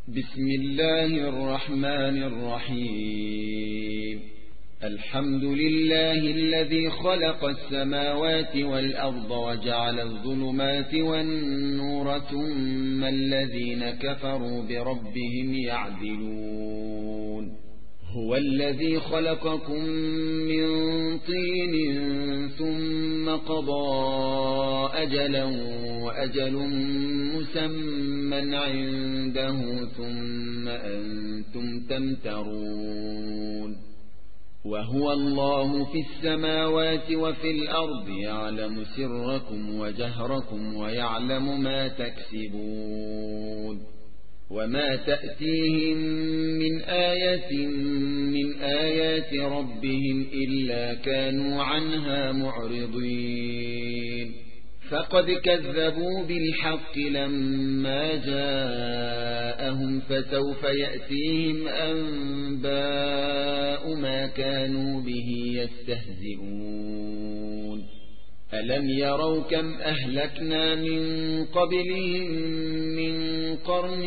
بسم الله الرحمن الرحيم. الحمد لله الذي خلق السماوات والأرض وجعل الظلمات والنور ثم الذين كفروا بربهم يعدلون. هو الذي خلقكم من طين ثم قضى أجلا وأجل مسمى عنده ثم أنتم تمترون. وهو الله في السماوات وفي الأرض يعلم سركم وجهركم ويعلم ما تكسبون. وما تأتيهم من آية من آيات ربهم إلا كانوا عنها معرضين. فقد كذبوا بالحق لما جاءهم فسوف يأتيهم أنباء ما كانوا به يستهزئون. ألم يروا كم أهلكنا من قبلهم من قرن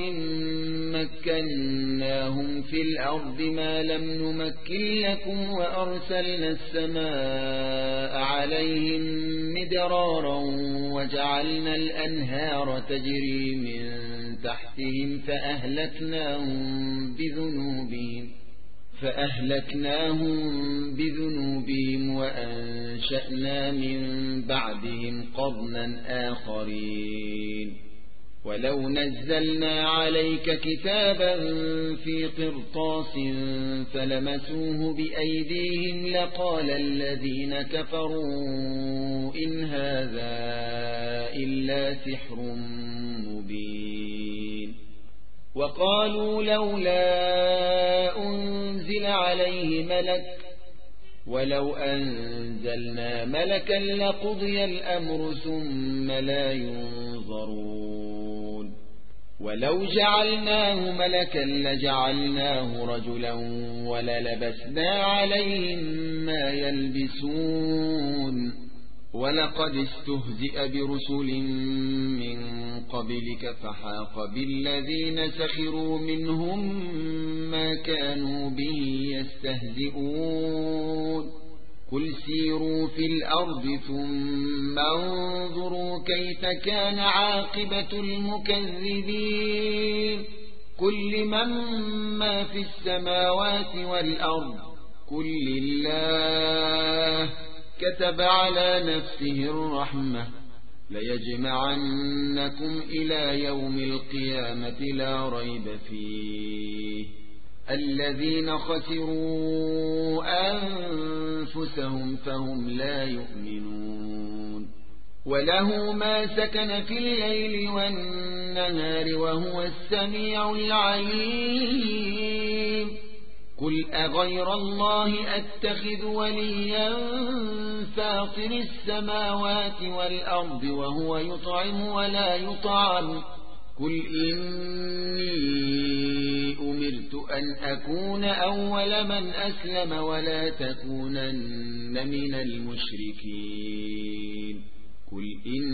مكناهم في الأرض ما لم نمكن لكم وأرسلنا السماء عليهم مدرارا وجعلنا الأنهار تجري من تحتهم فأهلكناهم بذنوبهم وأنشأنا من بعدهم قرنا آخرين. ولو نزلنا عليك كتابا في قرطاس فلمسوه بأيديهم لقال الذين كفروا إن هذا إلا سحر مبين. وقالوا لولا أنزل عليه ملك ولو أنزلنا ملكا لقضي الأمر ثم لا ينظرون. ولو جعلناه ملكا لجعلناه رجلا وللبسنا عليهم ما يلبسون. ولقد استهزئ برسل من قبلك فحاق بالذين سخروا منهم ما كانوا به يستهزئون. قل سيروا في الأرض ثم انظروا كيف كان عاقبة المكذبين. قل لمن ما في السماوات والأرض قل لله كتب على نفسه الرحمة ليجمعنكم إلى يوم القيامة لا ريب فيه. الذين خسروا أنفسهم فهم لا يؤمنون. وله ما سكن في الليل والنهار وهو السميع العليم. قل أغير الله أتخذ وليا فاطر السماوات والأرض وهو يطعم ولا يطعم. قل إني أمرت أن أكون أول من أسلم ولا تكونن من المشركين. قل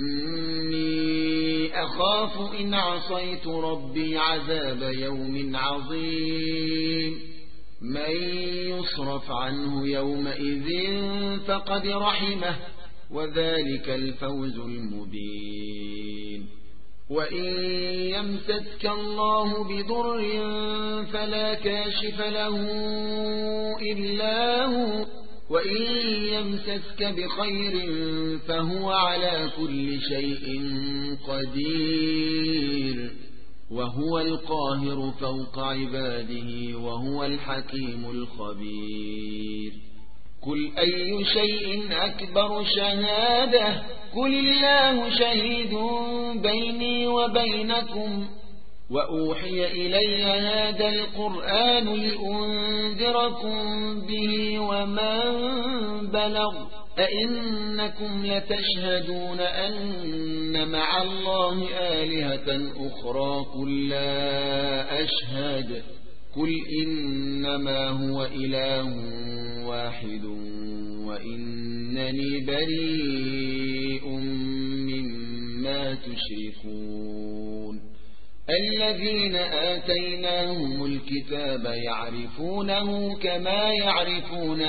إني أخاف إن عصيت ربي عذاب يوم عظيم. من يصرف عنه يومئذ فقد رحمه وذلك الفوز المبين. وإن يمسسك الله بضر فلا كاشف له إلا هو وإن يمسسك بخير فهو على كل شيء قدير. وهو القاهر فوق عباده وهو الحكيم الخبير. قل أي شيء أكبر شهادة قل الله شهيد بيني وبينكم. وأوحي إلي هذا القرآن لأنذركم به ومن بلغ. أئنكم لتشهدون أن مع الله آلهة أخرى قل لا أشهد. قل إنما هو إله واحد وإنني بريء مما تشركون. الذين آتيناهم الكتاب يعرفونه كما يعرفون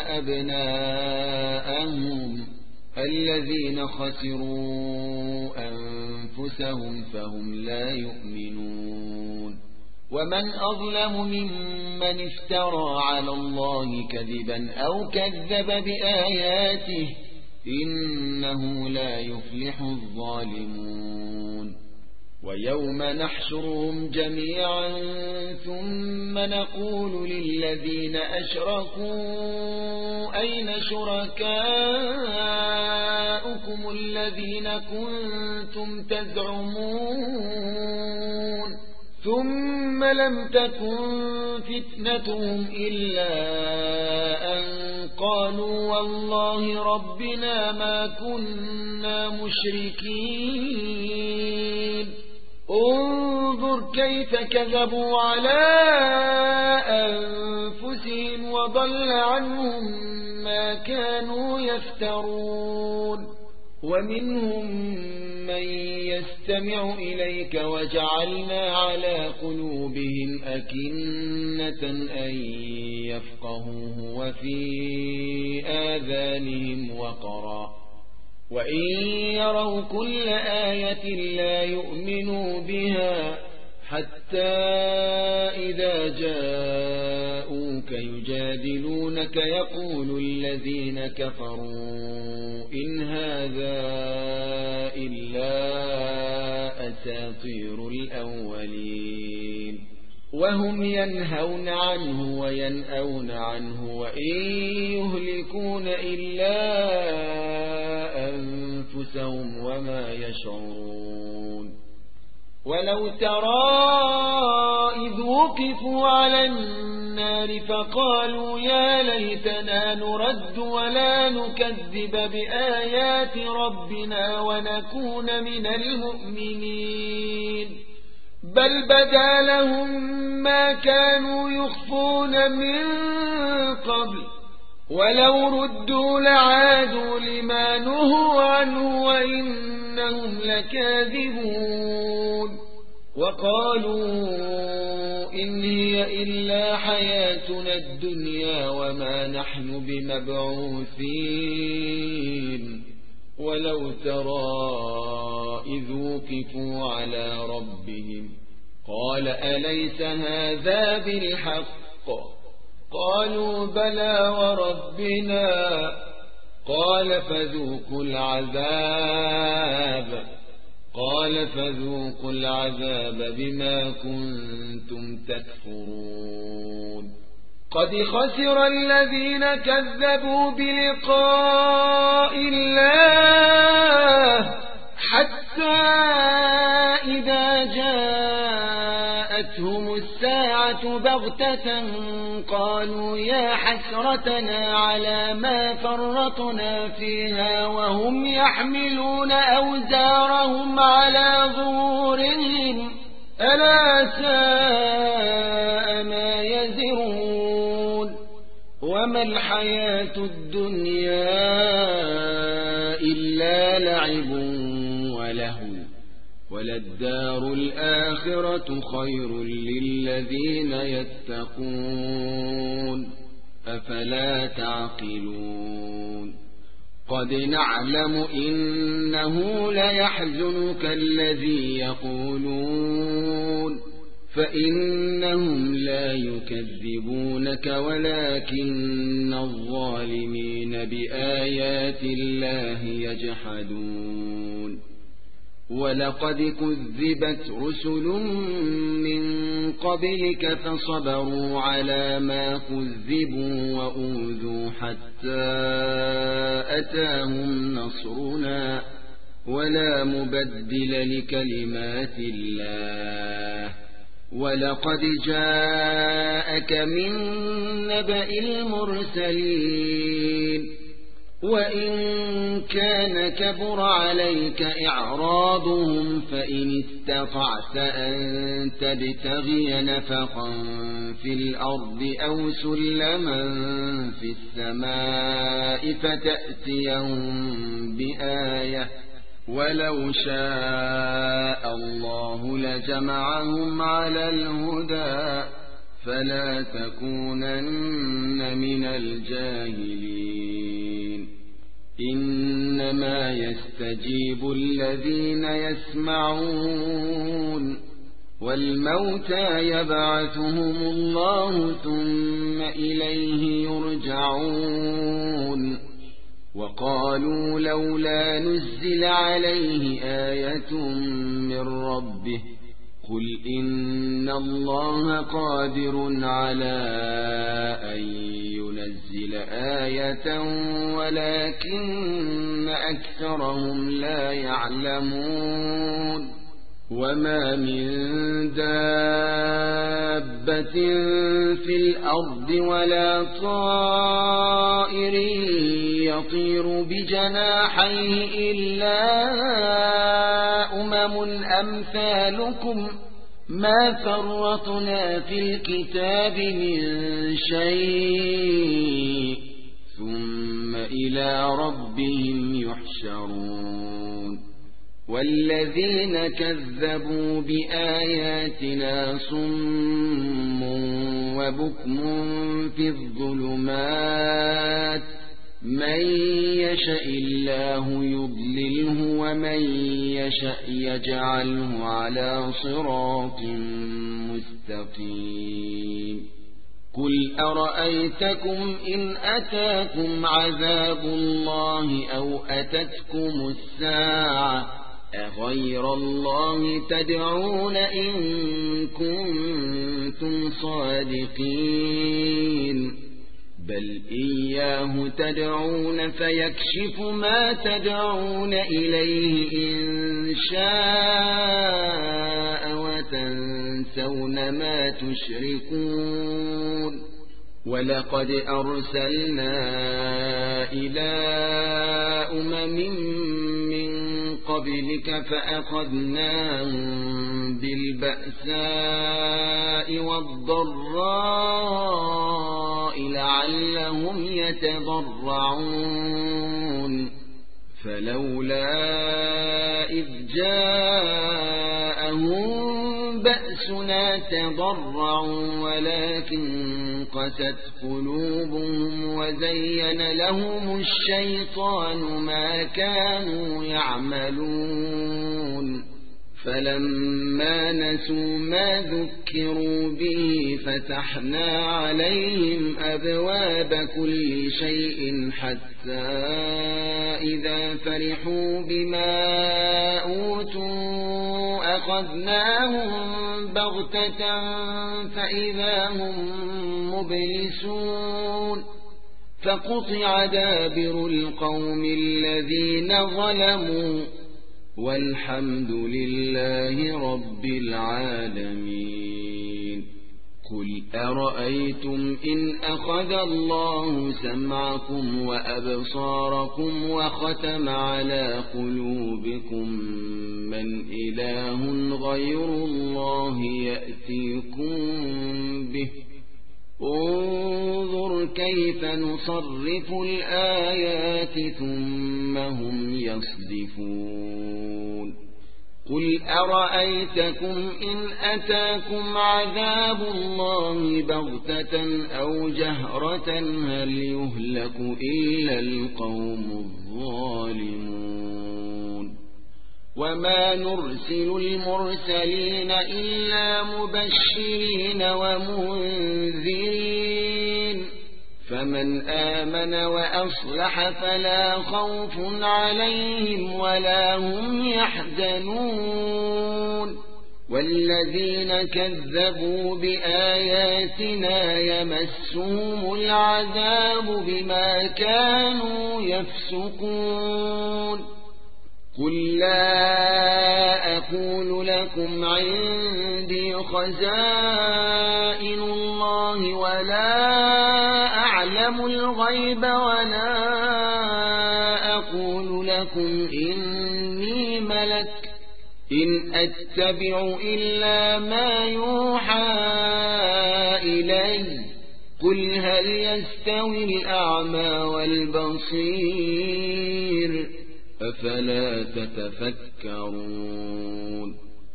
أبناءهم الذين خسروا أنفسهم فهم لا يؤمنون ومن أظلم ممن افترى على الله كذبا أو كذب بآياته إنه لا يفلح الظالمون ويوم نحشرهم جميعا ثم نقول للذين أشركوا أين شركاؤكم الذين كنتم تزعمون ثم لم تكن فتنتهم إلا أن قالوا والله ربنا ما كنا مشركين انظر كيف كذبوا على أنفسهم وضل عنهم ما كانوا يفترون ومنهم من يستمع إليك وجعلنا على قلوبهم أكنة أن يفقهوه وفي آذانهم وقرا وإن يروا كل آية لا يؤمنوا بها حتى إذا جاءوك يجادلونك يقول الذين كفروا إن هذا إلا أساطير الأولين وهم ينهون عنه وينأون عنه وإن يهلكون إلا أنفسهم وما يشعرون ولو ترى إذ وقفوا على النار فقالوا يا ليتنا نرد ولا نكذب بآيات ربنا ونكون من المؤمنين بل بدا لهم ما كانوا يخفون من قبل ولو ردوا لعادوا لما نهوا عنه وإنهم لكاذبون وقالوا إن هي إلا حياتنا الدنيا وما نحن بمبعوثين ولو ترى إذ وقفوا على ربهم قال أليس هذا بالحق قالوا بلى وربنا قال فذوقوا العذاب بما كنتم تكفرون قد خسر الذين كذبوا بلقاء الله حتى إذا جاءتهم الساعة بغتة قالوا يا حسرتنا على ما فرطنا فيها وهم يحملون أوزارهم على ظهورهم ألا ساء ما يزرون وما الحياة الدنيا إلا لعب ولهو وللدار الآخرة خير للذين يتقون أفلا تعقلون قد نعلم إنه ليحزنك الذي يقولون فإنهم لا يكذبونك ولكن الظالمين بآيات الله يجحدون ولقد كذبت رسل من قبلك فصبروا على ما كذبوا وأوذوا حتى أتاهم نصرنا ولا مبدل لكلمات الله ولقد جاءك من نبأ المرسلين وإن كان كبر عليك إعراضهم فإن استطعت أن تبتغي نفقا في الأرض أو سلما في السماء فتأتيهم بآية ولو شاء الله لجمعهم على الهدى فلا تكونن من الجاهلين إنما يستجيب الذين يسمعون والموتى يبعثهم الله ثم إليه يرجعون وقالوا لولا نزل عليه آية من ربه قل إن الله قادر على أن ينزل آية ولكن أكثرهم لا يعلمون وما من دابة في الأرض ولا طائر يطير بجناحيه إلا أمثالكم ما فرطنا في الكتاب من شيء ثم إلى ربهم يحشرون والذين كذبوا بآياتنا صم وبكم في الظلمات من يشاء الله يضلله ومن يشاء يجعله على صراط مستقيم قل أرأيتكم إن أتاكم عذاب الله أو أتتكم الساعة أغير الله تدعون إن كنتم صادقين بل إياه تدعون فيكشف ما تدعون إليه إن شاء وتنسون ما تشركون ولقد أرسلنا إلى من قبلك فأخذناهم بالبأساء والضراء لعلهم يتضرعون فلولا إذ جاءهم بأسنا تضرعوا ولكن قست قلوبهم وزين لهم الشيطان ما كانوا يعملون فلما نسوا ما ذكروا به فتحنا عليهم أبواب كل شيء حتى إذا فرحوا بما أوتوا أخذناهم بغتة فإذا هم مبلسون فقطع دابر القوم الذين ظلموا والحمد لله رب العالمين قل أرأيتم إن أخذ الله سمعكم وأبصاركم وختم على قلوبكم من إله غير الله يأتيكم به انظر كيف نصرف الآيات ثم هم يصدفون قل أرأيتكم إن أتاكم عذاب الله بغتة أو جهرة هل يهلك إلا القوم الظالمون وما نرسل المرسلين إلا مبشرين ومنذرين فمن آمن وأصلح فلا خوف عليهم ولا هم يحزنون والذين كذبوا بآياتنا يمسهم العذاب بما كانوا يفسقون قل لا أقول لكم عندي خزائن الله ولا أعلم الغيب ولا أقول لكم إني ملك إن أتبع إلا ما يوحى إلي قل هل يستوي الأعمى والبصير أفلا تتفكرون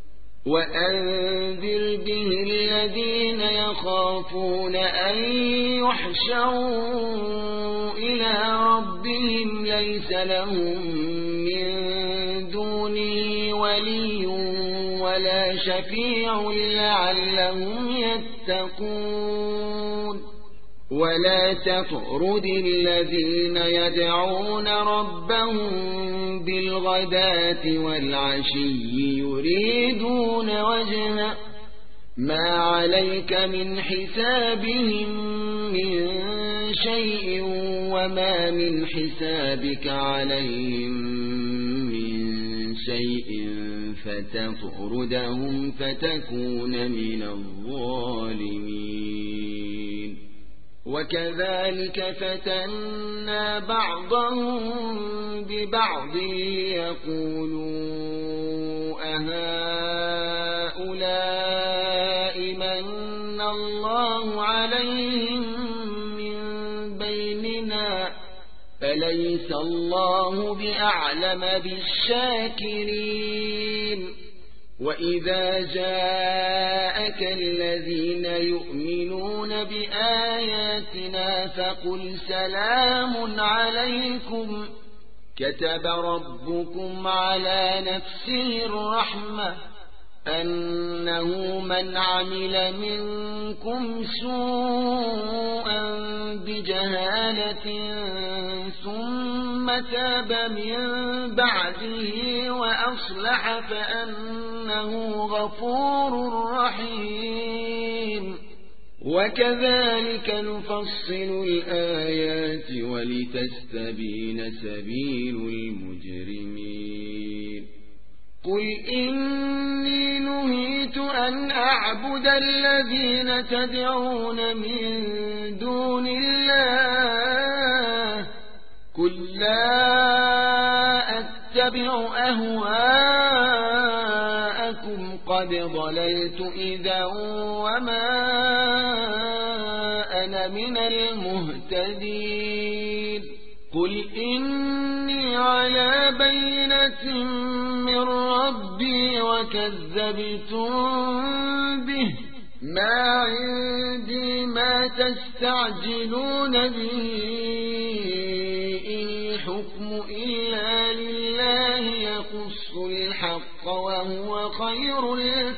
وأنذر به الذين يخافون أن يحشروا إلى ربهم ليس لهم من دونه ولي ولا شفيع لعلهم يتقون ولا تطرد الذين يدعون ربهم بالغداة والعشي يريدون وجهه ما عليك من حسابهم من شيء وما من حسابك عليهم من شيء فتطردهم فتكون من الظالمين وكذلك فتنا بعضهم ببعض ليقولوا أهؤلاء من الله عليهم من بيننا أليس الله بأعلم بالشاكرين وإذا جاءك الذين يؤمنون بآياتنا فقل سلام عليكم كتب ربكم على نفسه الرحمة أنه من عمل منكم سوءا بجهالة ثم تاب من بعده وأصلح فأنه غفور رحيم وكذلك نفصل الآيات ولتستبين سبيل المجرمين قل إني نهيت أن أعبد الذين تدعون من دون الله قل لا أتبع أهواءكم قد ضللت إذا وما أنا من المهتدين قل إني على بينة من ربي وكذبتم به ما عندي ما تستعجلون به إن الحكم إلا لله يقص الحق وهو خير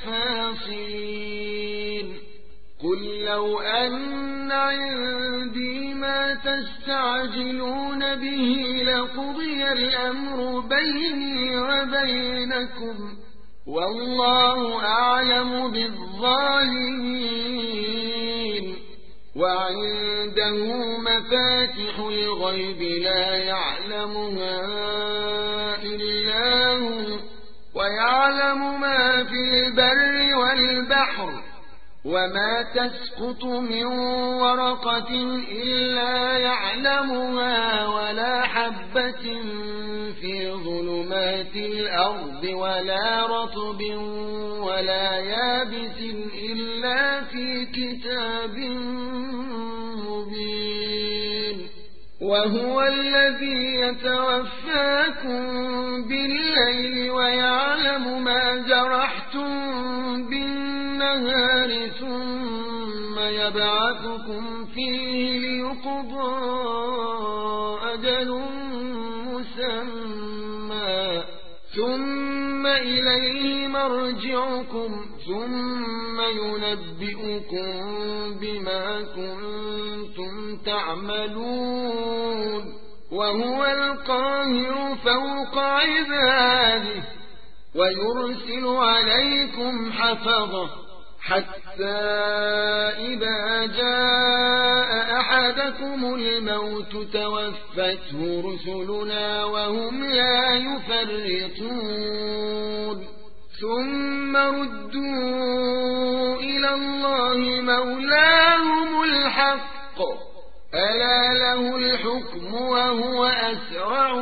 الفاصلين قل لو أن عندي ما تستعجلون به لقضي الأمر بيني وبينكم والله أعلم بالظالمين وعنده مفاتح الغيب لا يعلمها إلا هو ويعلم ما في البر والبحر وما تسقط من ورقة إلا يعلمها ولا حبة في ظلمات الأرض ولا رطب ولا يابس إلا في كتاب مبين وهو الذي يتوفاكم بالليل ويعلم ما جرحتم بالنهار ثم يبعثكم فيه ليقضى أجل مسمى ثم إليه مرجعكم ثم ينبئكم بما كنتم تعملون وهو القاهر فوق عباده ويرسل عليكم حفظه حتى إذا جاء أحدكم الموت توفته رسلنا وهم لا يفرطون ثم ردوا إلى الله مولاهم الحق ألا له الحكم وهو أسرع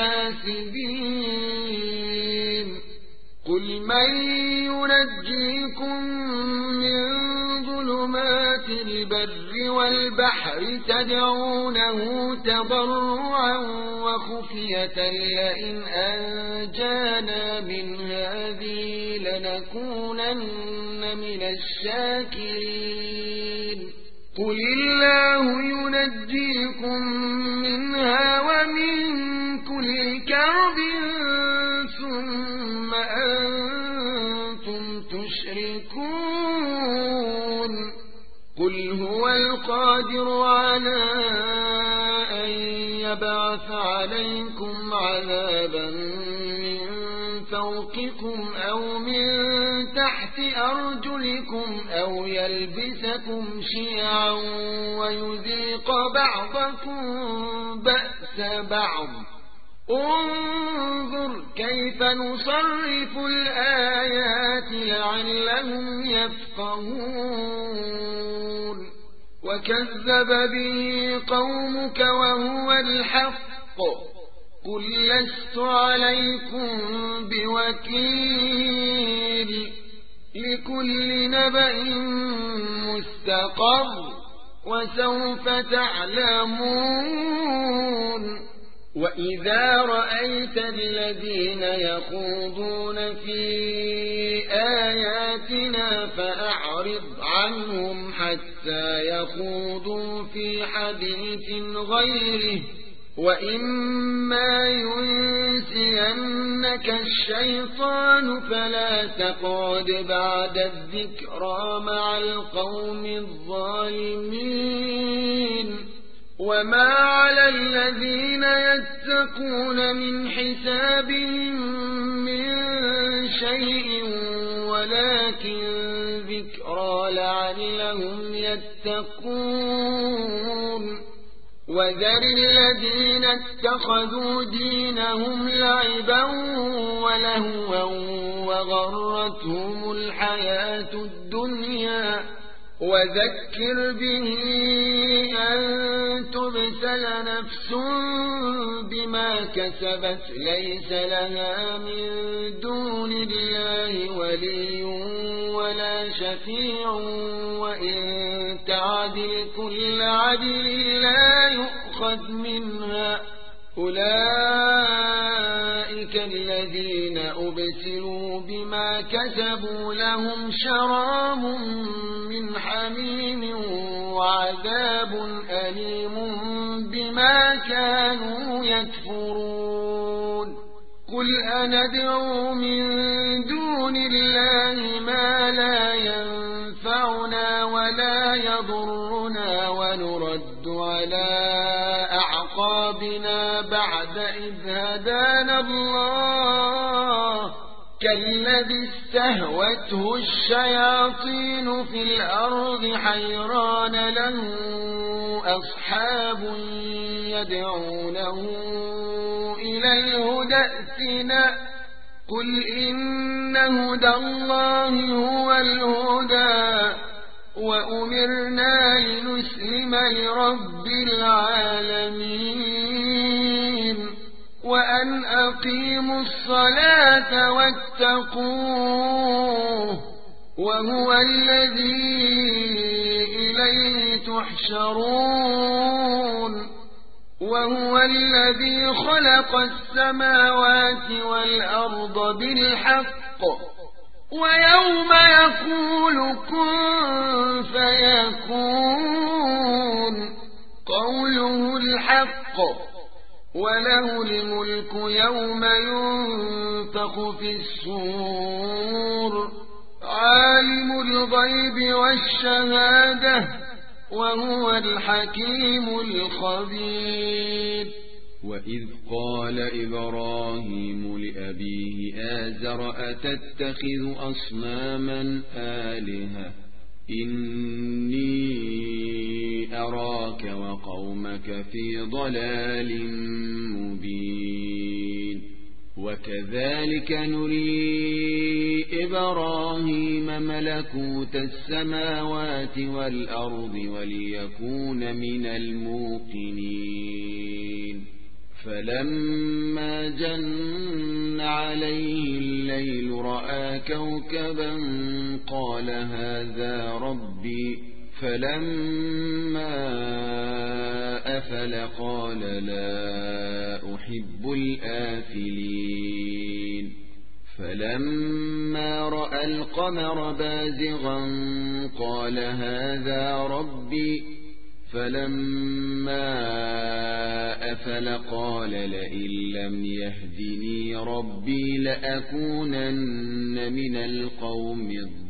الحاسبين قل من ينجيكم من ظلمات البر والبحر تدعونه تضرعا وخفية لئن أنجانا من هذه لنكونن من الشاكرين قل الله ينجيكم منها ومن كل كرب ثم أنتم تشركون قل هو القادر على أن يبعث عليكم عذابا من فوقكم أو من تحت أرجلكم أو يلبسكم شيعا ويذيق بعضكم بأس بعض انظر كيف نصرف الآيات لعلهم يفقهون وكذب به قومك وهو الحق قل لست عليكم بوكيل لكل نبأ مستقر وسوف تعلمون وإذا رأيت الذين يخوضون في آياتنا فأعرض عنهم حتى يخوضوا في حديث غيره وإما ينسينك الشيطان فلا تقعد بعد الذكرى مع القوم الظالمين وما على الذين يتقون من حسابهم من شيء ولكن ذكرى لعلهم يتقون وذر الذين اتخذوا دينهم لعبا ولهوا وغرتهم الحياة الدنيا وذكر به أن تبسل نفس بما كسبت ليس لها من دون الله ولي ولا شفيع وإن تعدل كل عدل لا يؤخذ منها أولئك الذين أبسلوا بما كسبوا لهم شراب من حميم وعذاب أليم بما كانوا يكفرون قل أندعو من دون الله ما لا ينفعنا ولا يضرنا ونرد على أعقابنا بعد إذ هدانا الله كالذي استهوته الشياطين في الأرض حيران له أصحاب يدعونه إلى الهدى ائتنا قل إن هدى الله هو الهدى وأمرنا لنسلم لرب العالمين وأن أقيموا الصلاة واتقوه وهو الذي إليه تحشرون وهو الذي خلق السماوات والأرض بالحق ويوم يقول كن فيكون قوله الحق وله الملك يوم ينفخ في الصور عالم الغيب والشهادة وهو الحكيم الخبير وإذ قال إبراهيم لأبيه آزر أتتخذ أصناما آلهة إني أراك وقومك في ضلال مبين وكذلك نري إبراهيم ملكوت السماوات والأرض وليكون من الموقنين فلما جن عليه الليل رأى كوكبا قال هذا ربي فلما أفل قال لا أحب الآفلين فلما رأى القمر بازغا قال هذا ربي فلما أفل قال لئن لم يهدني ربي لأكونن من القوم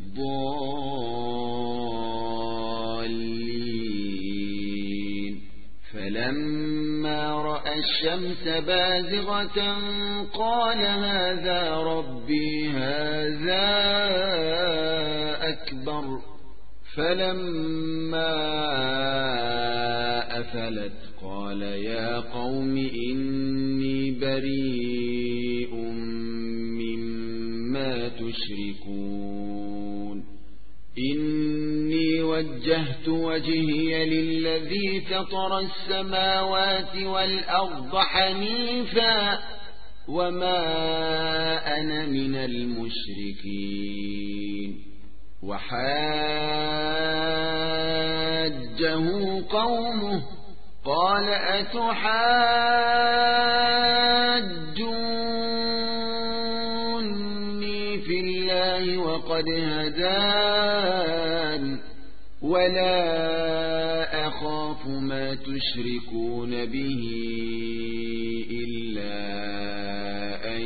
الضالين فلما رأى الشمس بازغة قال هذا ربي هذا أكبر فلما أفلت قال يا قوم إني بريء مما تشركون إني وجهت وجهي للذي فطر السماوات والأرض حنيفا وما أنا من المشركين وحاجه قومه قال أتحاجوني في الله وقد هدان ولا أخاف ما تشركون به إلا أن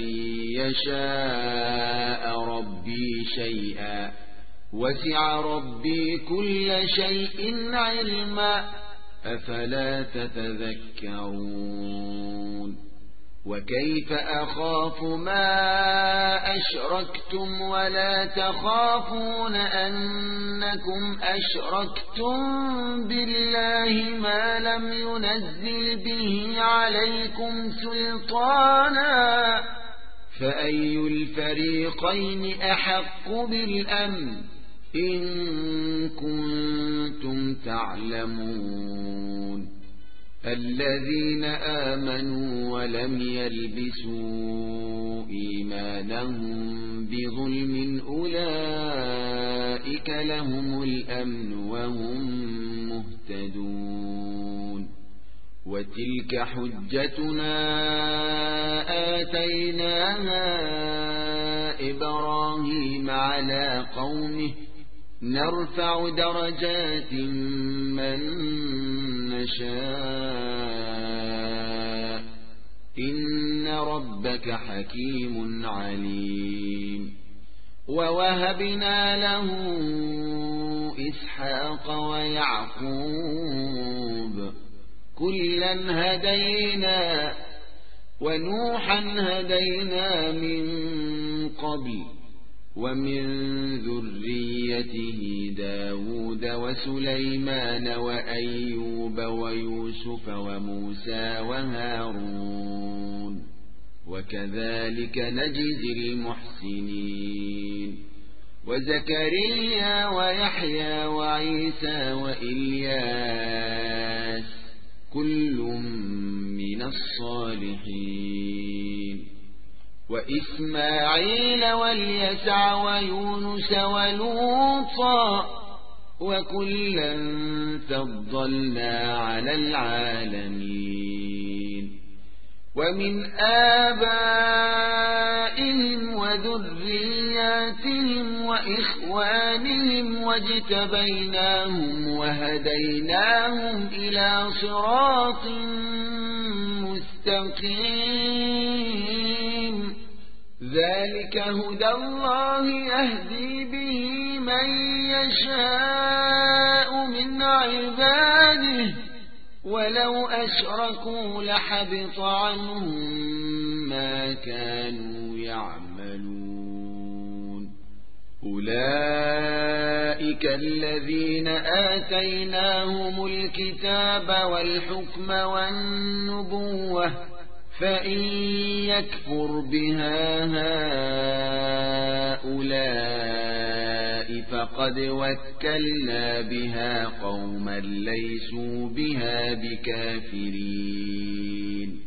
يشاء ربي شيئا وسع ربي كل شيء علما أفلا تتذكرون وكيف أخاف ما أشركتم ولا تخافون أنكم أشركتم بالله ما لم ينزل به عليكم سلطانا فأي الفريقين أحق بالأمن إن كنتم تعلمون الذين آمنوا ولم يلبسوا إيمانهم بظلم أولئك لهم الأمن وهم مهتدون وتلك حجتنا آتيناها إبراهيم على قومه نرفع درجات من نشاء إن ربك حكيم عليم ووهبنا له إسحاق ويعقوب كلا هدينا ونوحا هدينا من قبل ومن ذريته داود وسليمان وأيوب ويوسف وموسى وهارون وكذلك نجزي المحسنين وزكريا ويحيى وعيسى وإلياس كل من الصالحين وإسماعيل واليسع ويونس ولوطا وكلا فضلنا على العالمين ومن آبائهم وذرياتهم وإخوانهم واجتبيناهم وهديناهم إلى صراط مستقيم ذلك هدى الله يهدي به من يشاء من عباده ولو أشركوا لحبط عنهم ما كانوا يعملون أولئك الذين آتيناهم الكتاب والحكم والنبوة فإن يكفر بها هؤلاء فقد وكلنا بها قوما ليسوا بها بكافرين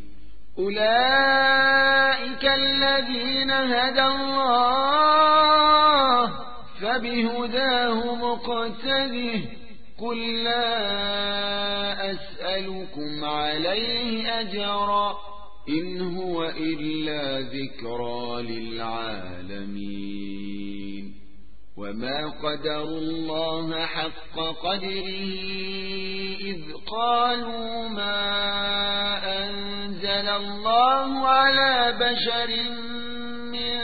أولئك الذين هدى الله فبهداه مقتده قل لا أسألكم عليه أجرا إن هو إلا ذكرى للعالمين وما قدر الله حق قدره إذ قالوا ما أنزل الله على بشر من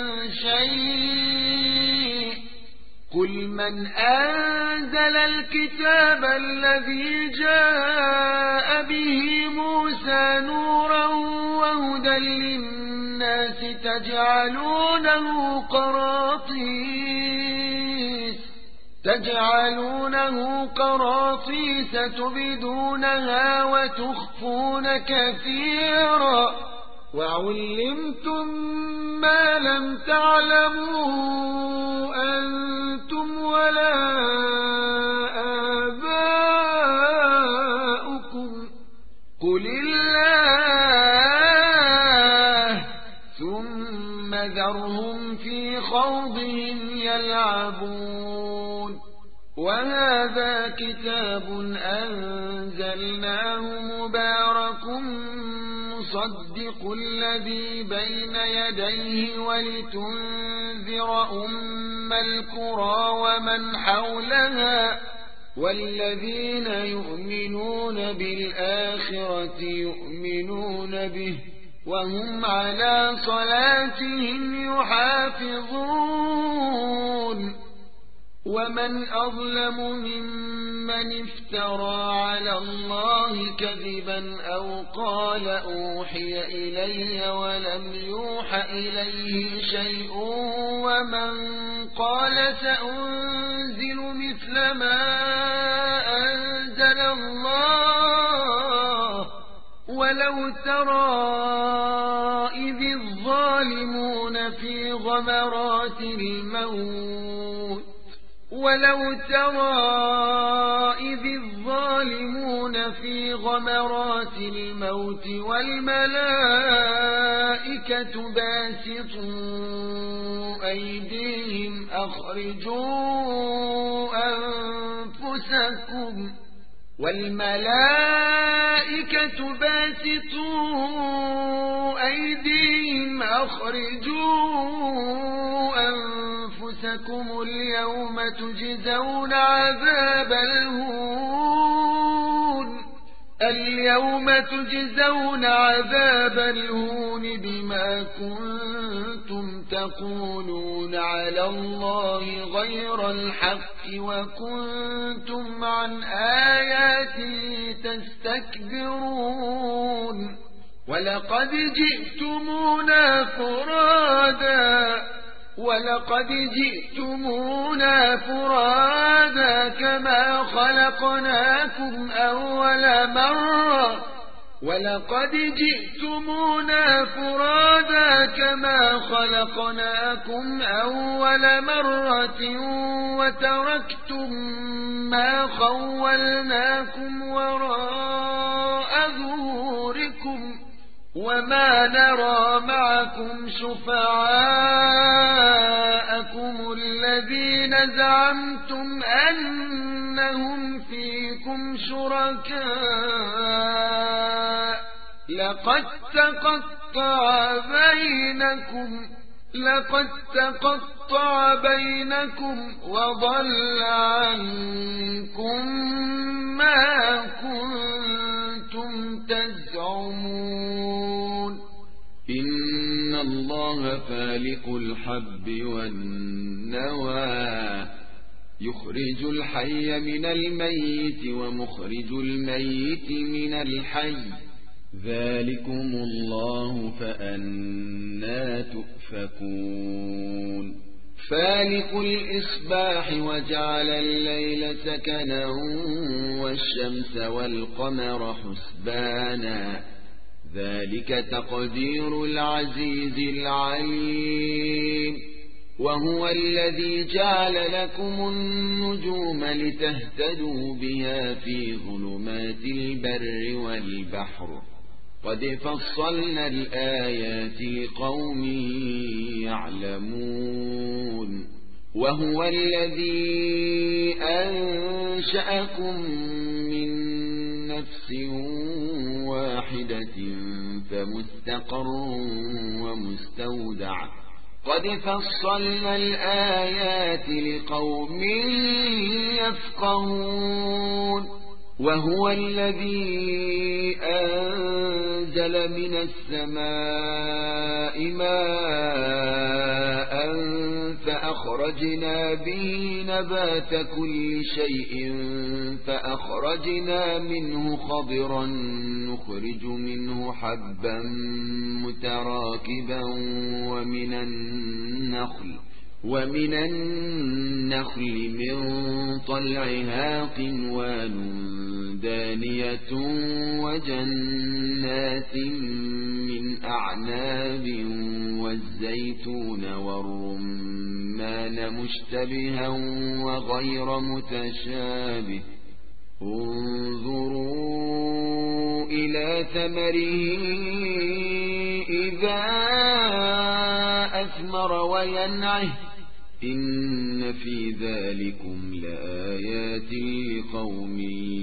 شيء قل من أنزل الكتاب الذي جاء به موسى نورا وهدى للناس تجعلونه قراطيس تبدونها وتخفون كثيرا وعلمتم ما لم تعلموا أنتم ولا آباؤكم قل الله ثم ذرهم في خوضهم يلعبون وهذا كتاب أنزلناه مبارك مصدق الذي بين يديه ولتنذر أم القرى ومن حولها والذين يؤمنون بالآخرة يؤمنون به وهم على صلاتهم يحافظون ومن أظلم ممن افترى على الله كذبا أو قال أوحي إلي ولم يوح إليه شيء ومن قال سأنزل مثل ما أنزل الله ولو ترى إذ الظالمون في غمرات الموت والملائكة باسطوا أيديهم أخرجوا أنفسكم اليوم تجزون عذاب الهون بما كنتم تقولون على الله غير الحق وكنتم عن آياته تستكبرون ولقد جئتمونا فرادا كما خلقناكم أول مرة وتركتم ما خولناكم وراء ظهوركم وما نرى معكم شفعاءكم الذين زعمتم أنهم فيكم شركاء لقد تقطع بينكم وضل عنكم ما كنتم تزعمون إن الله فالق الحب والنوى يخرج الحي من الميت ومخرج الميت من الحي ذلكم الله فأنى تؤفكون فالق الإصباح وجعل الليل سكنا والشمس والقمر حسبانا ذلك تقدير العزيز العليم وهو الذي جعل لكم النجوم لتهتدوا بها في ظلمات البر والبحر قد فصلنا الآيات لقوم يعلمون وهو الذي أنشأكم من نفس واحدة فمستقر ومستودع قد فصلنا الآيات لقوم يفقهون وهو الذي أنزل من السماء ماء فأخرجنا به نبات كل شيء فأخرجنا منه خضرا نخرج منه حبا متراكبا ومن النخل من طلعها قنوان دانية وجنات من أعناب والزيتون والرمان مشتبها وغير متشابه انظروا إلى ثمره إذا أثمر وينعه إن في ذلكم لآيات لقوم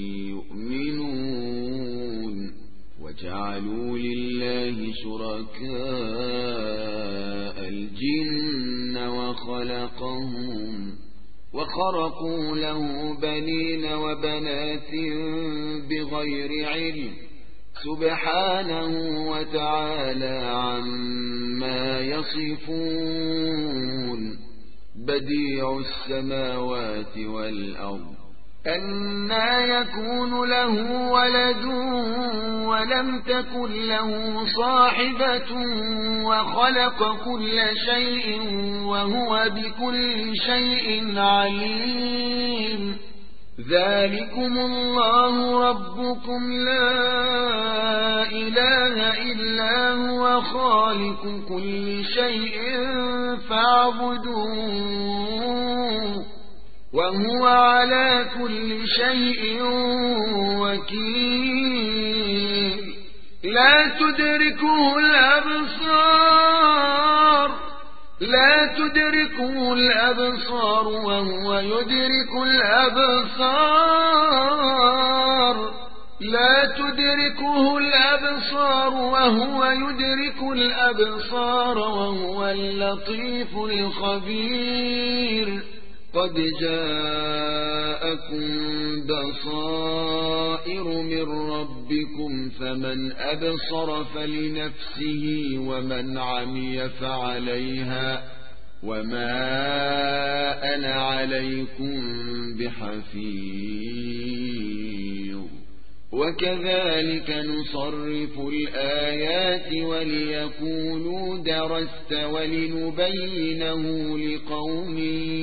يؤمنون وجعلوا لله شركاء الجن وخرقوا له بنين وبنات بغير علم سبحانه وتعالى عما يصفون بديع السماوات والأرض أنى يكون له ولد ولم تكن له صاحبة وخلق كل شيء وهو بكل شيء عليم ذلكم الله ربكم لا إله إلا هو خالق كل شيء فاعبدوه وهو على كل شيء وكيل لا تدركه الأبصار وهو يدرك الأبصار لا تدركه الأبصار وهو يدرك الأبصار وهو اللطيف الخبير قد جاءكم بصائر من ربكم فمن أبصر فلنفسه ومن عمي فعليها وما أنا عليكم بحفيظ وكذلك نصرف الآيات وليقولوا درست ولنبينه لقوم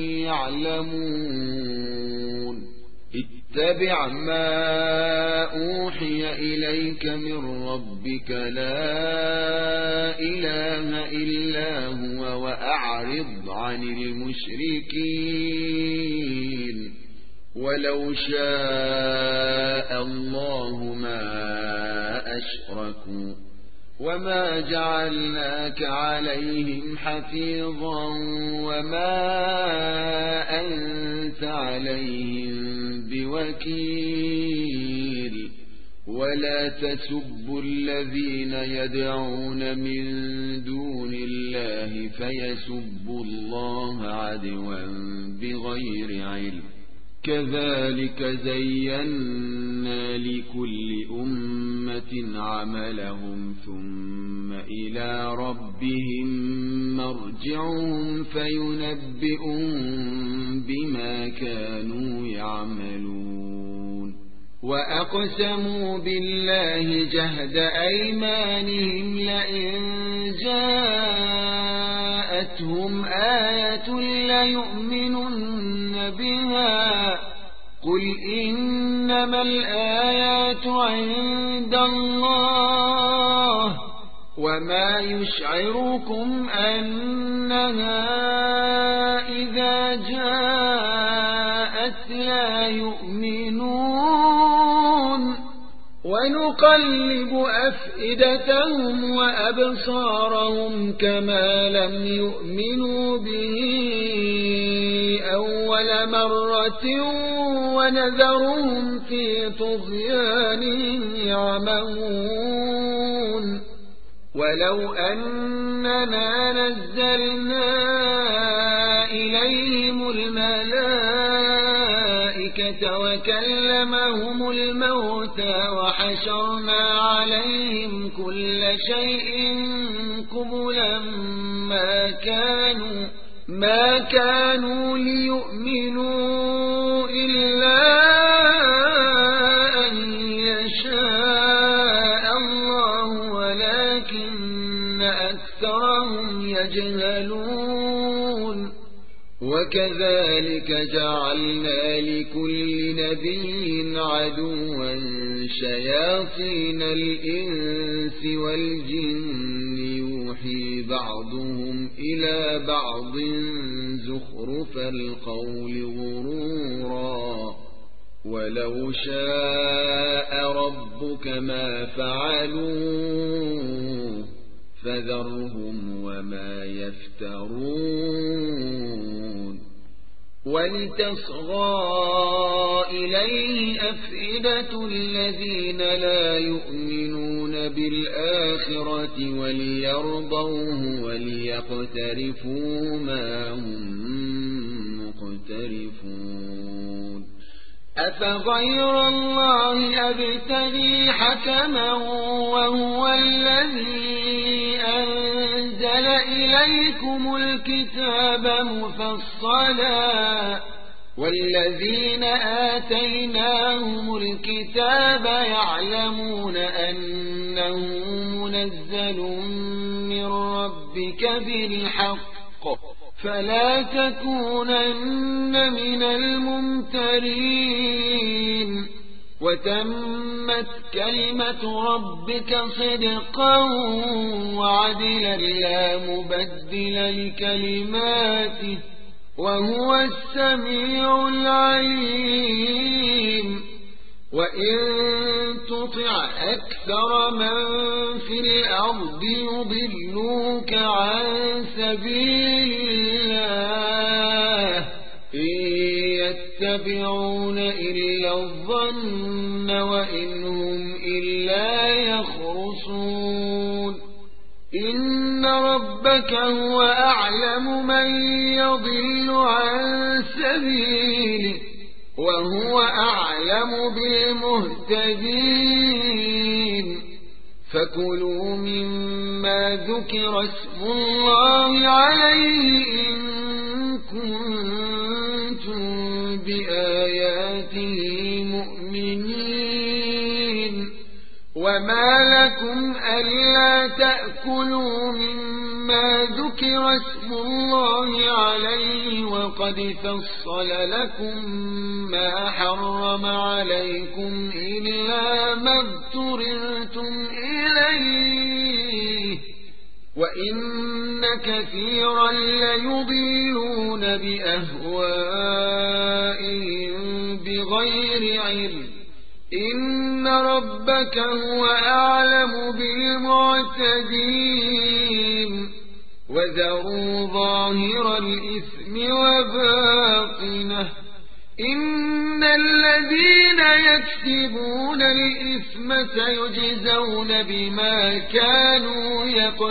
يعلمون اتبع ما أوحي إليك من ربك لا إله إلا هو وأعرض عن المشركين ولو شاء الله ما أشركوا وما جعلناك عليهم حفيظا وما أنت عليهم بوكيل ولا تسبوا الذين يدعون من دون الله فيسبوا الله عدوا بغير علم كذلك زينا لكل أمة عملهم ثم إلى ربهم مرجعهم فينبئهم بما كانوا يعملون وأقسموا بالله جهد أيمانهم لئن جاءتهم آية ليؤمنن بها قل إنما الآيات عند الله وما يشعركم أنها إذا جاءت لا يؤمنون ونقلب أفئدتهم وأبصارهم كما لم يؤمنوا به مرة ونذرهم في طغيانهم يعمهون ولو أننا نزلنا إليهم الملائكة وكلمهم الموتى وحشرنا عليهم كل شيء قبلا ما كانوا ليؤمنوا إلا أن يشاء الله ولكن أكثرهم يجهلون وكذلك جعلنا لكل نبي عدوا شياطين الإنس والجن يوحي بعضهم إلى بعض زخرف القول غرورا ولو شاء ربك ما فعلوه فذرهم وما يفترون ولتصغى إليه أفئدة الذين لا يؤمنون بالآخرة وليرضوه وليقترفوا ما هم مقترفون أفغير الله أبتغي حكما وهو الذي أنزل إليكم الكتاب مفصلا والذين آتيناهم الكتاب يعلمون أنه منزل من ربك بالحق فلا تكونن من الممترين وتمت كلمة ربك صدقا وعدلا لا مبدل لكلماته وهو السميع العليم وإن تطع أكثر من في الأرض يضلوك عن سبيل الله إن يتبعون إلا الظن وإن هم إلا يخرصون إن ربك هو أعلم من يضل عن سبيله وهو أعلم بالمهتدين فكلوا مما ذكر اسم الله عليه إن كنتم بآياته مؤمنين وما لكم ألا تأكلوا مما ذكر اسم الله عليه وقد فصل لكم ما حرم عليكم إلا ما اضطررتم إليه وإن كثيرا ليضلون بأهوائهم بغير علم إن ربك هو أعلم بالمعتدين وذروا ظاهر الإثم وباطنه إن الذين يكسبون الإثم سيجزون بما كانوا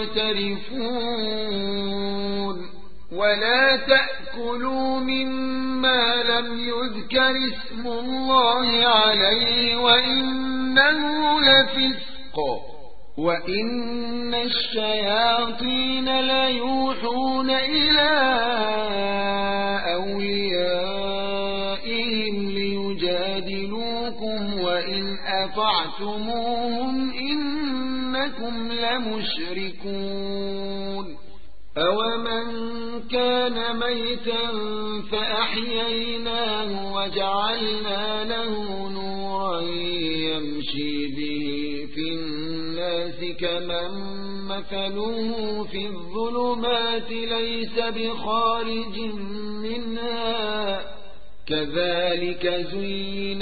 يقترفون ولا تأكلوا مما لم يذكر اسم الله عليه وإنه لفسق وإن الشياطين ليوحون إلى أوليائهم ليجادلوكم وإن أطعتموهم إنكم لمشركون أومن كان ميتا فأحييناه وجعلنا له نورا يمشي به في الناس كمن مثله في الظلمات ليس بخارج منها كذلك زين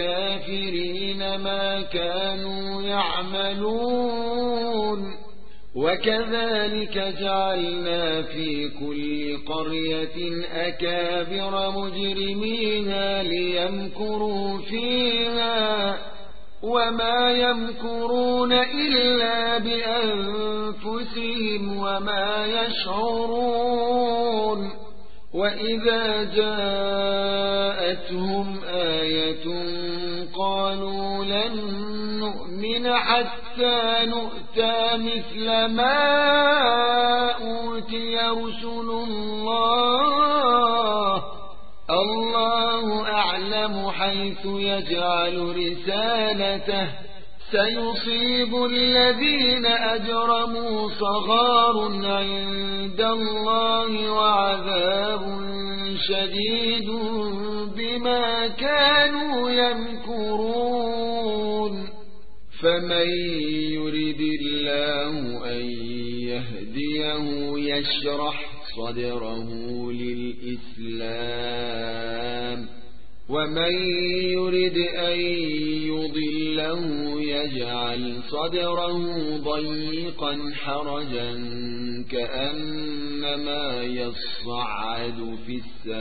للكافرين ما كانوا يعملون وكذلك جعلنا في كل قرية أكابر مجرميها ليمكروا فيها وما يمكرون إلا بأنفسهم وما يشعرون وإذا جاءتهم آية قالوا لن نؤمن حتى نؤتى مثل ما أوتي رسل الله أعلم حيث يجعل رسالته سيصيب الذين أجرموا صغار عند الله وعذاب شديد بما كانوا يمكرون فمن يرد الله أن يهديه يشرح صدره للإسلام ومن يرد أن يضله يجعل صدره ضيقا حرجا كأنما يصعد في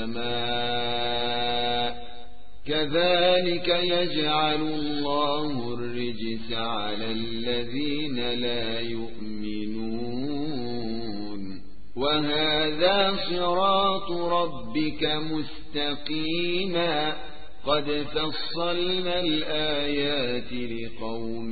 السماء كذلك يجعل الله الرجس على الذين لا يؤمنون وهذا صراط ربك مستقيما قد فصلنا الآيات لقوم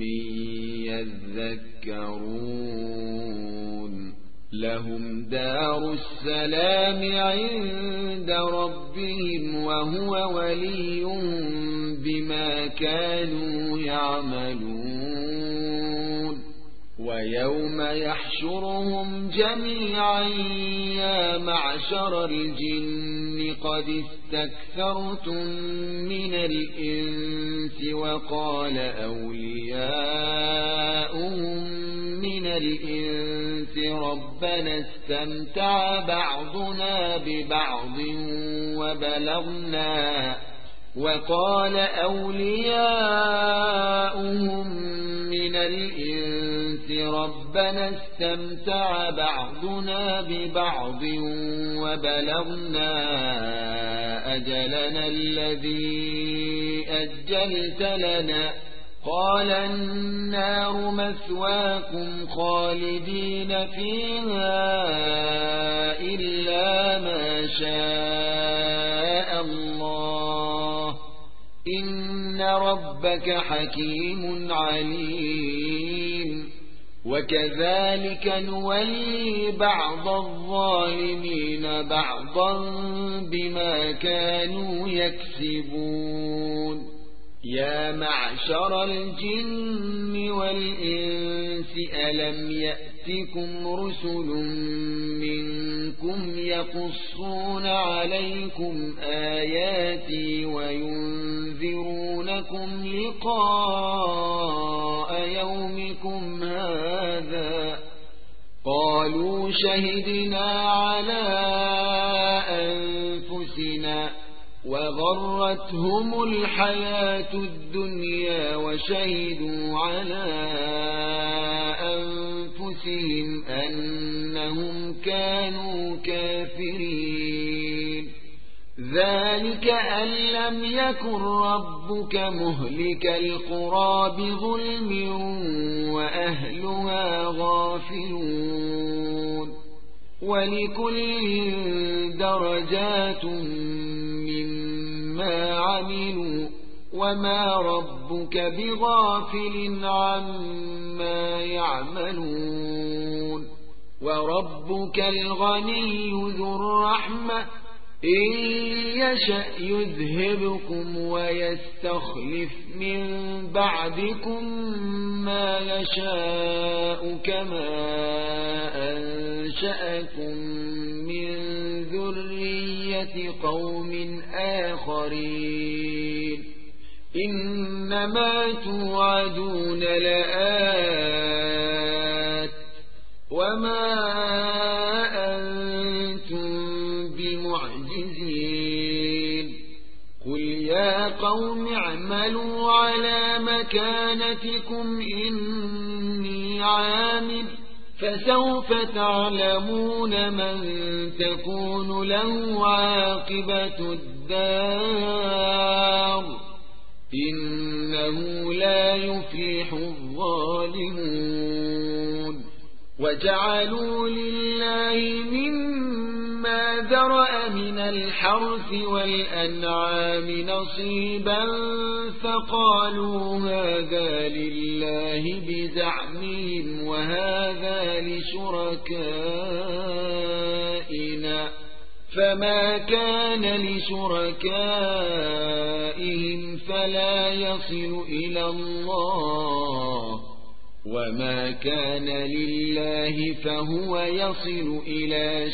يذكرون لهم دار السلام عند ربهم وهو ولي بما كانوا يعملون ويوم يحشرهم جميعا يا معشر الجن قد استكثرتم من الإنس وقال أولياؤهم من الإنس ربنا استمتع بعضنا ببعض وقال أولياؤهم من الإنس ربنا استمتع بعضنا ببعض وبلغنا أجلنا الذي أجلت لنا قال النار مثواكم خالدين فيها إلا ما شاء الله إن ربك حكيم عليم وكذلك نولي بعض الظالمين بعضا بما كانوا يكسبون يا معشر الجن والإنس ألم يأتكم رسل منكم يقصون عليكم آياتي وينذرونكم لقاء يومكم هذا قالوا شهدنا على أنفسنا وغرتهم الحياة الدنيا وشهدوا على أنفسهم أنهم كانوا كافرين ذلك أن لم يكن ربك مهلك القرى بظلم وأهلها غافلون ولكل درجات مما عملوا وما ربك بغافل عما يعملون وربك الغني ذو الرحمة إن يشأ يذهبكم ويستخلف من بعدكم ما يشاء كما أنشأكم من ذرية قوم آخرين إنما توعدون لآت وما أنتم بمعجزين قل يا قوم اعملوا على مكانتكم إني عامل فسوف تعلمون من تكون له عاقبة الدار إنه لا يفلح الظالمون وجعلوا لله مما ذرأ من الحرث والأنعام نصيبا فقالوا هذا لله بزعمهم وهذا لشركائنا فما كان لشركائهم فلا يصل إلى الله وما كان لله فهو يصل إلى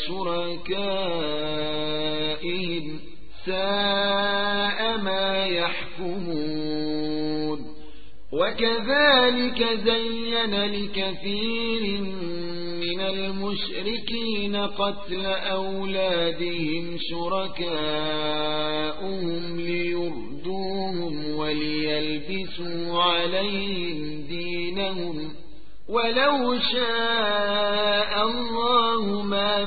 شركائهم ساء ما يحكمون وكذلك زين لكثير من المشركين قتل أولادهم شركاؤهم ليردوهم وليلبسوا عليهم دينهم ولو شاء الله ما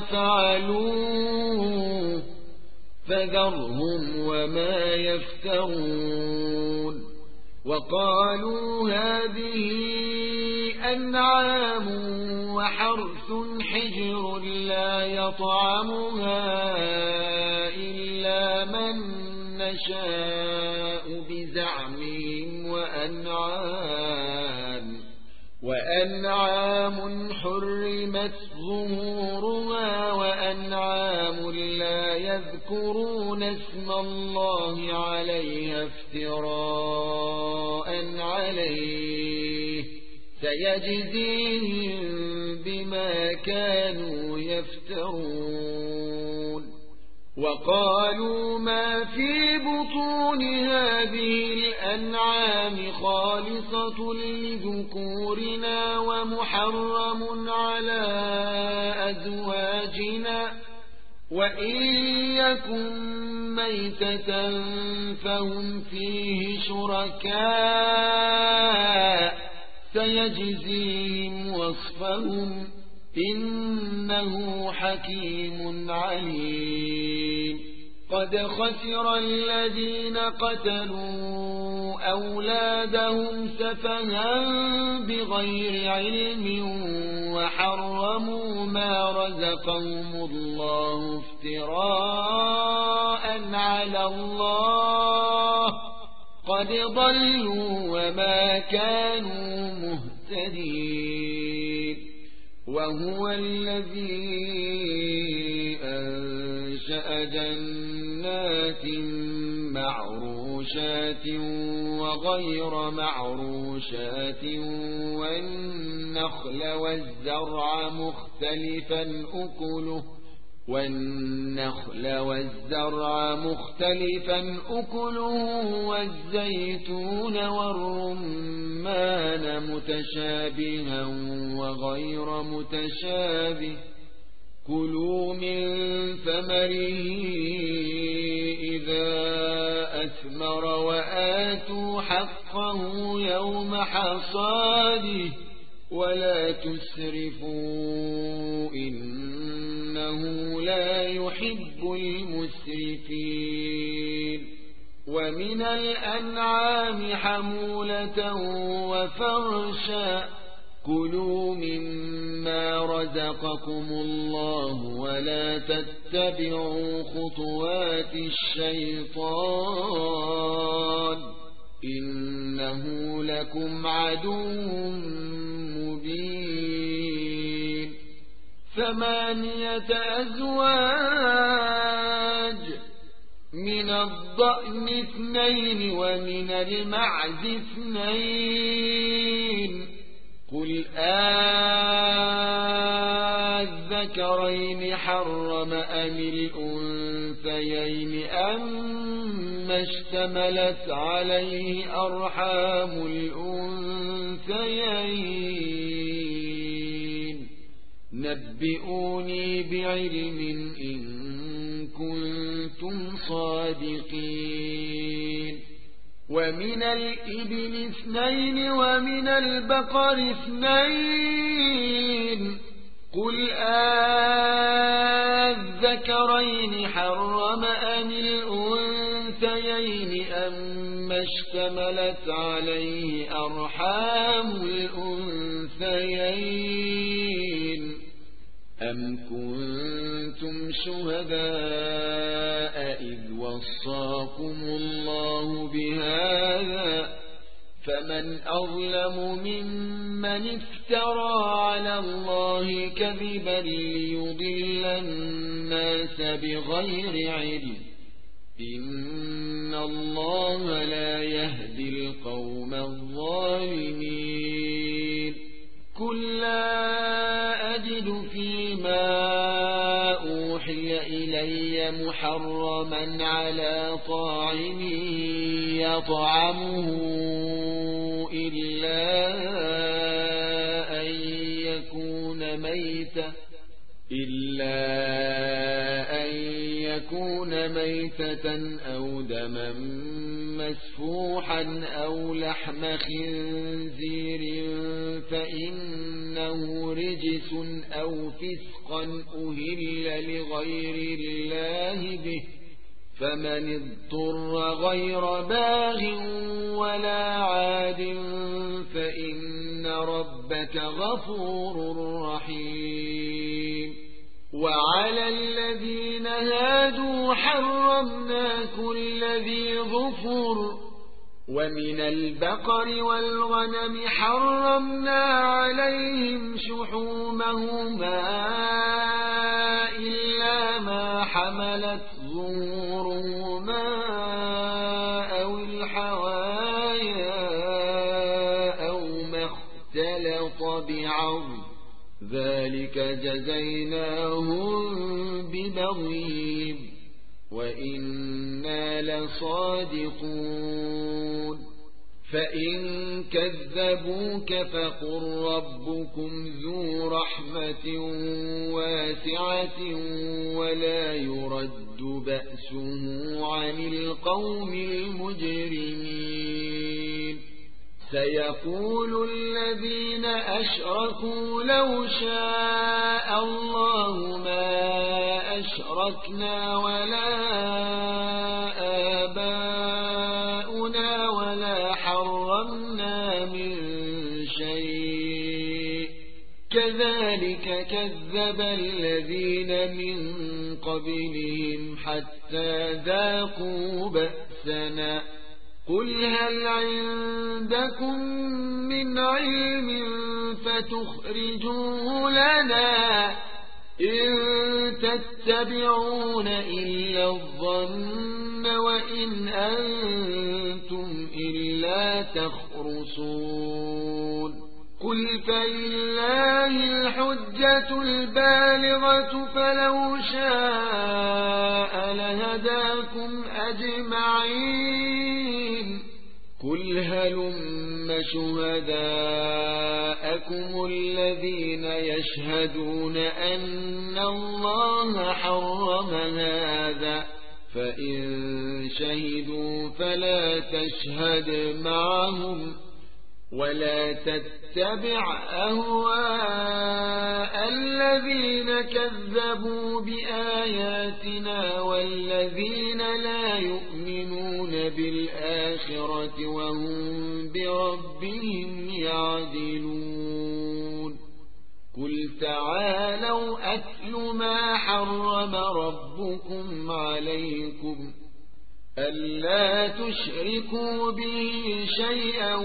فعلوه فذرهم وما يفترون وقالوا هذه أنعام وحرث حجر لا يطعمها إلا من نشاء بزعمهم وأنعام حرمت ظهورها وأنعام لا يذكرون اسم الله عليها افتراء عليه سيجزيهم بما كانوا يفترون وقالوا ما في بطون هذه الأنعام خالصة لذكورنا ومحرم على أزواجنا وإن يكن ميتة فهم فيه شركاء سيجزيهم وصفهم إنه حكيم عليم قد خسر الذين قتلوا أولادهم سفها بغير علم وحرموا ما رزقهم الله افتراء على الله قد ضلوا وما كانوا مهتدين وهو الذي أنشأ جنات معروشات وغير معروشات والنخل والزرع مختلفا أكله والزيتون والرمان متشابها وغير متشابه كلوا من ثمره إذا أثمر وآتوا حقه يوم حصاده ولا تسرفوا إنه لا يحب المسرفين ومن الأنعام حمولة وفرشا كلوا مما رزقكم الله ولا تتبعوا خطوات الشيطان إنه لكم عدو مبين 8 أزواج من الضأن 2 ومن المعز 2 قل الذكرين حرم أم الأنثيين أما اشتملت عليه أرحام الأنثيين نبئوني بعلم إن كنتم صادقين ومن الإبل 2 ومن البقر 2 قل أذكرين حرم أم الأنثيين أما اشتملت عليه أرحام الأنثيين أم كنتم شهداء إذ وصاكم الله بهذا فمن أظلم ممن افترى على الله كذبا ليضل الناس بغير علم إن الله لا يهدي القوم الظالمين قل لا أجد فيما أوحي إلي محرما على طاعم يطعمه إلا أن يكون ميتة أو دما مسفوحا أو لحم خنزير فإنه رجس أو فسقا أهل لغير الله به فمن اضطر غير باغ ولا عاد فإن ربك غفور رحيم وعلى الذين هادوا حرمنا كل ذي ظفر ومن البقر والغنم حرمنا عليهم شحومهما إلا ما حملت ظهورهما أو الحوايا أو ما اختلط بعظم ذلك جزيناهم ببغيهم وإنا لصادقون فإن كذبوك فقل ربكم ذو رحمة واسعة ولا يرد بأسه عن القوم المجرمين سيقول الذين أشركوا لو شاء الله ما أشركنا ولا آباؤنا ولا حرمنا من شيء كذلك كذب الذين من قبلهم حتى ذاقوا بأسنا قل هل عندكم من علم فتخرجوه لنا إن تتبعون إلا الظن وإن أنتم إلا تخرصون قل فلله الحجة البالغة فلو شاء لهداكم أجمعين قل هلم شهداءكم الذين يشهدون أن الله حرم هذا فإن شهدوا فلا تشهد معهم ولا تتبع أهواء الذين كذبوا بآياتنا والذين لا يؤمنون بالآخرة وهم بربهم يعدلون قل تعالوا أتل ما حرم ربكم عليكم ألا تشركوا به شيئا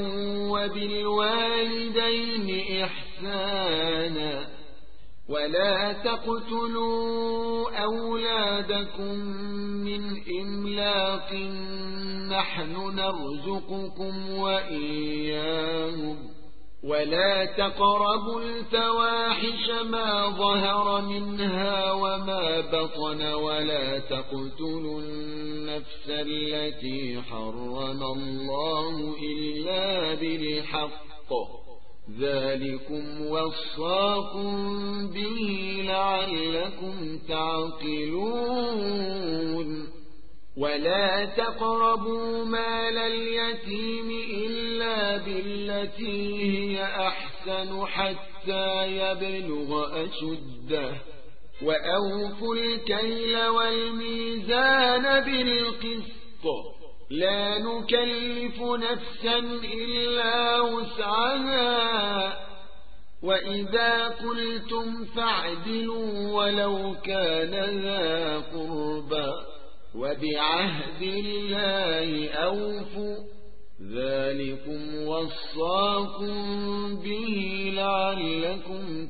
وبالوالدين إحسانا ولا تقتلوا أولادكم من إملاق نحن نرزقكم وإياهم ولا تقربوا الفواحش ما ظهر منها وما بطن ولا تقتلوا النفس التي حرم الله إلا بالحق ذلكم وصاكم به لعلكم تعقلون ولا تقربوا مال اليتيم إلا بالتي هي أحسن حتى يبلغ أشده وأوفوا الكيل والميزان بالقسط لا نكلف نفسا إلا وسعها وإذا قلتم فاعدلوا ولو كان ذا قربى وبعهد الله أوفوا ذلكم وصاكم به لعلكم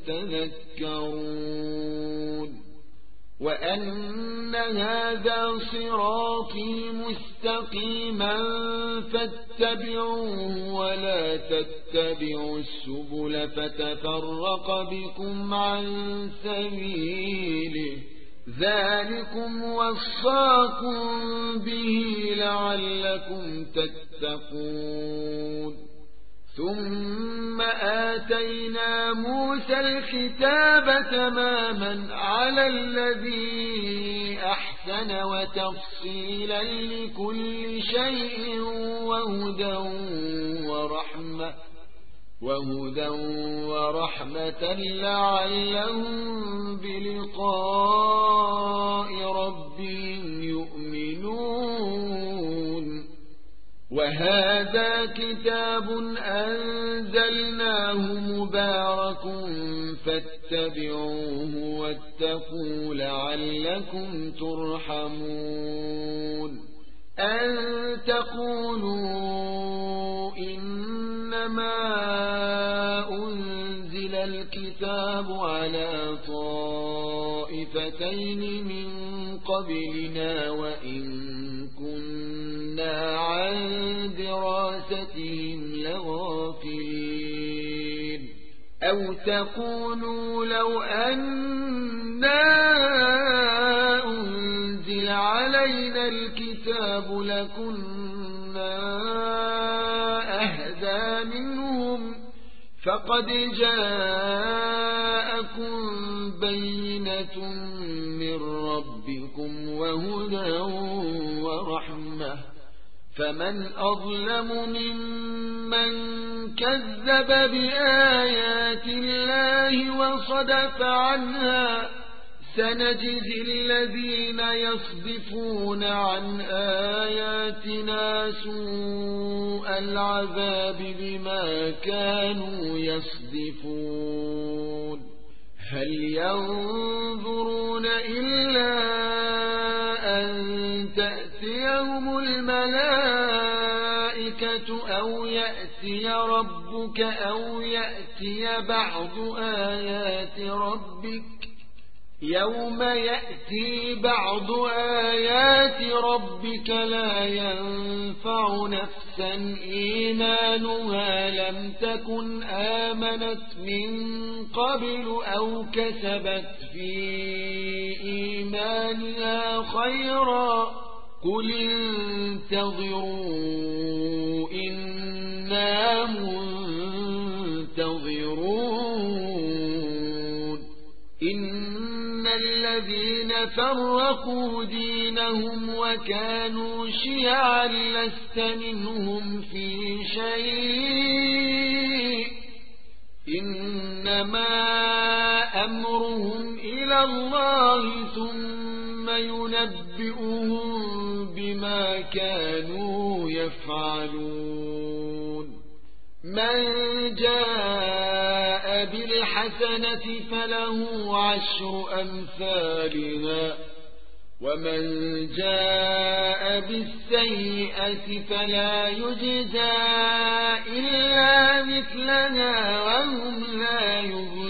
تذكرون وأن هذا صراطي مستقيما فاتبعوه ولا تتبعوا السبل فتفرق بكم عن سبيله ذلكم وصاكم به لعلكم تتقون ثم آتينا موسى الكتاب تماما على الذي أحسن وتفصيلا لكل شيء وهدى ورحمة لعلهم بلقاء ربهم يؤمنون وهذا كتاب أنزلناه مبارك فاتبعوه واتقوا لعلكم ترحمون أن تقولوا إنما أنزل الكتاب على طائفتين من قبلنا وإن كنا عن دراستهم لغافلين أو تقولوا لو أنا أنزل علينا الكتاب لكنا أهدى منهم فقد جاءكم بينة من ربكم وهدى ورحمة فمن أظلم ممن كذب بآيات الله وصدف عنها سنجزي الذين يصدفون عن آياتنا سوء العذاب بما كانوا يصدفون هل ينظرون إلا أن تأتيهم الملائكة أو يأتي ربك أو يأتي بعض آيات ربك يوم يأتي بعض آيات ربك لا ينفع نفسا إيمانها لم تكن آمنت من قبل أو كسبت في إيمانها خيرا قل انتظروا إنا منتظرون إن الذين فرقوا دينهم وكانوا شيعا لست منهم في شيء إنما أمرهم إلى الله ثم ينبئهم بما كانوا يفعلون من جاء بالحسنة فله 10 أمثالها ومن جاء بالسيئة فلا يجزى إلا مثلها وهم لا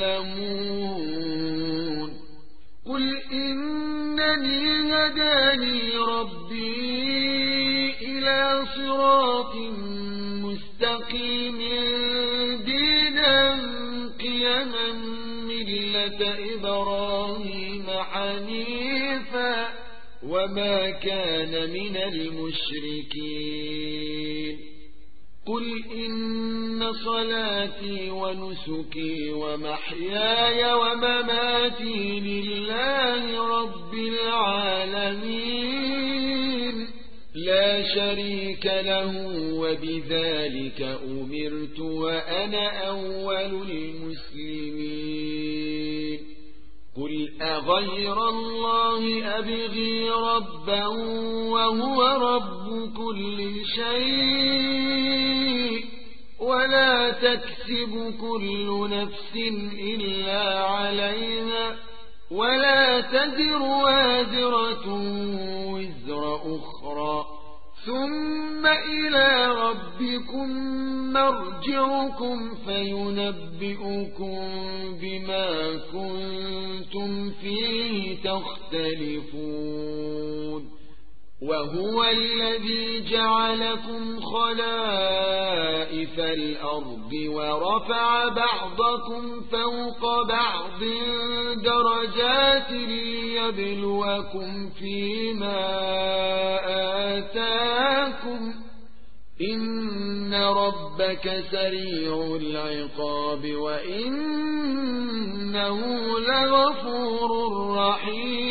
يظلمون قل إنني هداني ربي إلى صراط مستقيم دينا قيما ملة إبراهيم حنيفا وما كان من المشركين قل إن صلاتي ونسكي ومحياي ومماتي لله رب العالمين لا شريك له وبذلك أمرت وأنا أول المسلمين قل أغير الله أبغي ربا وهو رب كل شيء ولا تكسب كل نفس إلا عليها ولا تزر وازرة وزر أخرى ثم إلى ربكم مرجعكم فينبئكم بما كنتم فيه تختلفون وهو الذي جعلكم خلائف الأرض ورفع بعضكم فوق بعض درجات ليبلوكم فيما آتاكم إن ربك سريع العقاب وإنه لغفور رحيم